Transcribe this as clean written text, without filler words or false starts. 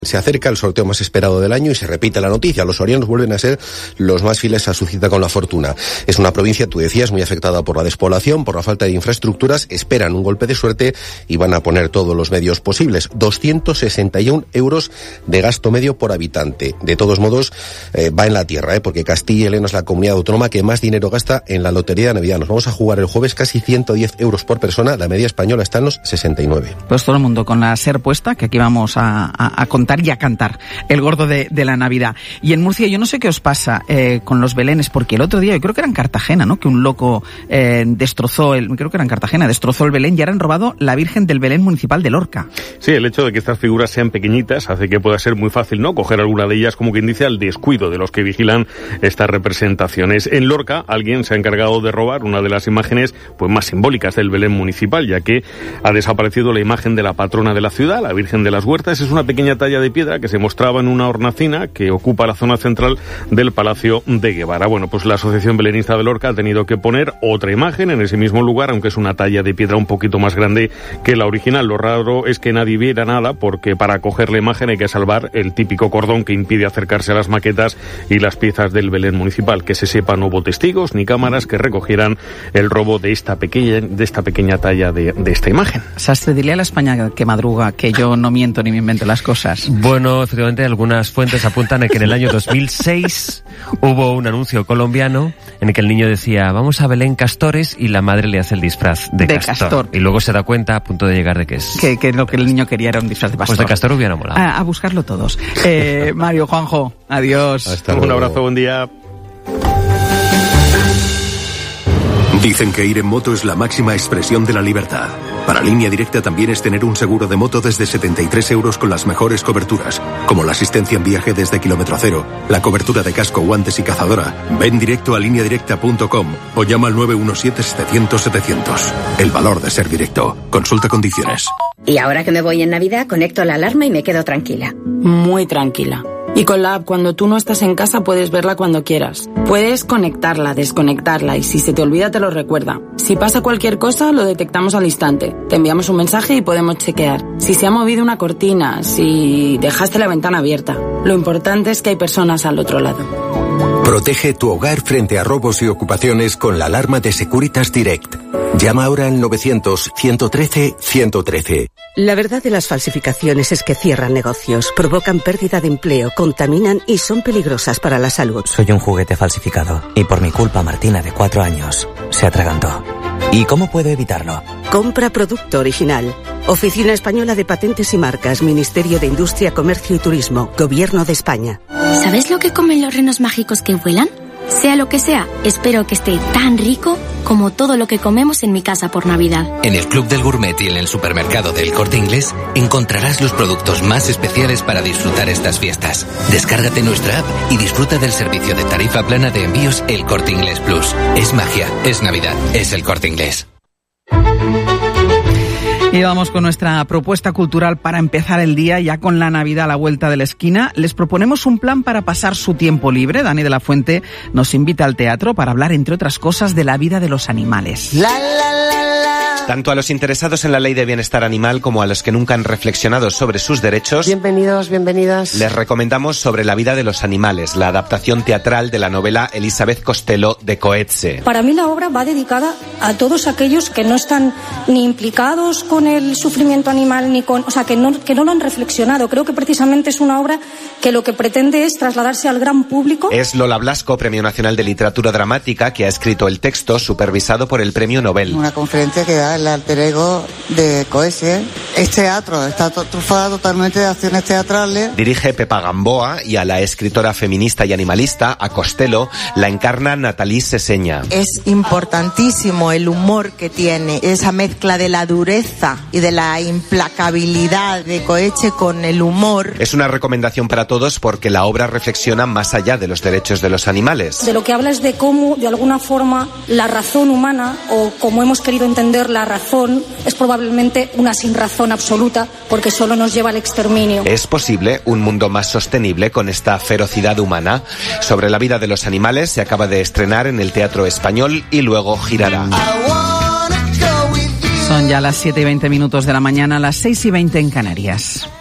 Se acerca el sorteo más esperado del año y se repite la noticia. Los sorianos vuelven a ser los más fieles a su cita con la fortuna. Es una provincia, tú decías, muy afectada por la despoblación, por la falta de infraestructuras. Esperan un golpe de suerte y van a poner todos los medios posibles. 261 euros de gasto medio por habitante. De todos modos, va en la tierra, porque Castilla y León es la comunidad autónoma que más dinero gasta en la lotería de Navidad. Nos vamos a jugar el jueves casi 110 euros por persona. La media española está en los 69. Pues todo el mundo con la SER puesta, que aquí vamos a contar y a cantar el gordo de la Navidad. Y en Murcia, yo no sé qué os pasa con los belenes, porque el otro día, yo creo que era en Cartagena, ¿no?, que un loco destrozó el Belén y ahora han robado la Virgen del Belén municipal de Lorca. Sí, el hecho de que estas figuras sean pequeñitas hace que pueda ser muy fácil, ¿no?, coger alguna de ellas, como quien dice, al descuido de los que vigilan estas representaciones. En Lorca, alguien se ha encargado de robar una de las imágenes pues más simbólicas del Belén municipal, ya que ha desaparecido la imagen de la patrona de la ciudad, la Virgen de las Huertas. Es una pequeña talla de piedra que se mostraba en una hornacina que ocupa la zona central del Palacio de Guevara. Bueno, pues la Asociación Belenista de Lorca ha tenido que poner otra imagen en ese mismo lugar, aunque es una talla de piedra un poquito más grande que la original. Lo raro es que nadie viera nada, porque para coger la imagen hay que salvar el típico cordón que impide acercarse a las maquetas y las piezas del Belén municipal. Que se sepa, no hubo testigos ni cámaras que recogieran el robo de esta pequeña talla de esta imagen. Sastre, dile a la España que madruga que yo no miento ni me invento las cosas. Bueno, efectivamente, algunas fuentes apuntan a que en el año 2006 hubo un anuncio colombiano en el que el niño decía: vamos a Belén Castores, y la madre le hace el disfraz de castor. Y luego se da cuenta, a punto de llegar, de que es... Que lo que el niño quería era un disfraz de pastor. Pues de castor hubiera molado. A buscarlo todos. Mario, Juanjo, adiós. Hasta luego. Un abrazo, buen día. Dicen que ir en moto es la máxima expresión de la libertad. Para Línea Directa también es tener un seguro de moto desde 73 euros con las mejores coberturas, como la asistencia en viaje desde kilómetro cero, la cobertura de casco, guantes y cazadora. Ven directo a lineadirecta.com o llama al 917-700-700. El valor de ser directo. Consulta condiciones. Y ahora que me voy en Navidad, conecto la alarma y me quedo tranquila. Muy tranquila. Y con la app, cuando tú no estás en casa, puedes verla cuando quieras. Puedes conectarla, desconectarla, y si se te olvida te lo recuerda. Si pasa cualquier cosa, lo detectamos al instante. Te enviamos un mensaje y podemos chequear. Si se ha movido una cortina, si dejaste la ventana abierta. Lo importante es que hay personas al otro lado. Protege tu hogar frente a robos y ocupaciones con la alarma de Securitas Direct. Llama ahora al 900-113-113. La verdad de las falsificaciones es que cierran negocios, provocan pérdida de empleo, contaminan y son peligrosas para la salud. Soy un juguete falsificado y por mi culpa Martina, de 4 años, se atragantó. ¿Y cómo puedo evitarlo? Compra producto original. Oficina Española de Patentes y Marcas, Ministerio de Industria, Comercio y Turismo, Gobierno de España. ¿Sabes lo que comen los renos mágicos que vuelan? Sea lo que sea, espero que esté tan rico como todo lo que comemos en mi casa por Navidad. En el Club del Gourmet y en el supermercado del Corte Inglés encontrarás los productos más especiales para disfrutar estas fiestas. Descárgate nuestra app y disfruta del servicio de tarifa plana de envíos El Corte Inglés Plus. Es magia, es Navidad, es El Corte Inglés. Y vamos con nuestra propuesta cultural para empezar el día, ya con la Navidad a la vuelta de la esquina. Les proponemos un plan para pasar su tiempo libre. Dani de la Fuente nos invita al teatro para hablar, entre otras cosas, de la vida de los animales. Tanto a los interesados en la ley de bienestar animal como a los que nunca han reflexionado sobre sus derechos, bienvenidos, bienvenidas, les recomendamos Sobre la vida de los animales, la adaptación teatral de la novela Elizabeth Costello de Coetzee. Para mí la obra va dedicada a todos aquellos que no están ni implicados con el sufrimiento animal, ni con, o sea, que no lo han reflexionado. Creo que precisamente es una obra que lo que pretende es trasladarse al gran público. Es Lola Blasco, Premio Nacional de Literatura Dramática, que ha escrito el texto, supervisado por el Premio Nobel. Una conferencia que da el alter ego de Coetzee. Es teatro, está trufada totalmente de acciones teatrales. Dirige Pepa Gamboa y a la escritora feminista y animalista, a Costello, la encarna Nathalie Seseña. Es importantísimo el humor que tiene, esa mezcla de la dureza y de la implacabilidad de Coetzee con el humor. Es una recomendación para todos porque la obra reflexiona más allá de los derechos de los animales. De lo que habla es de cómo, de alguna forma, la razón humana, o como hemos querido entender la razón, es probablemente una sinrazón absoluta, porque solo nos lleva al exterminio. ¿Es posible un mundo más sostenible con esta ferocidad humana? Sobre la vida de los animales se acaba de estrenar en el Teatro Español y luego girará. Son ya las 7:20 de la mañana, las 6:20 en Canarias.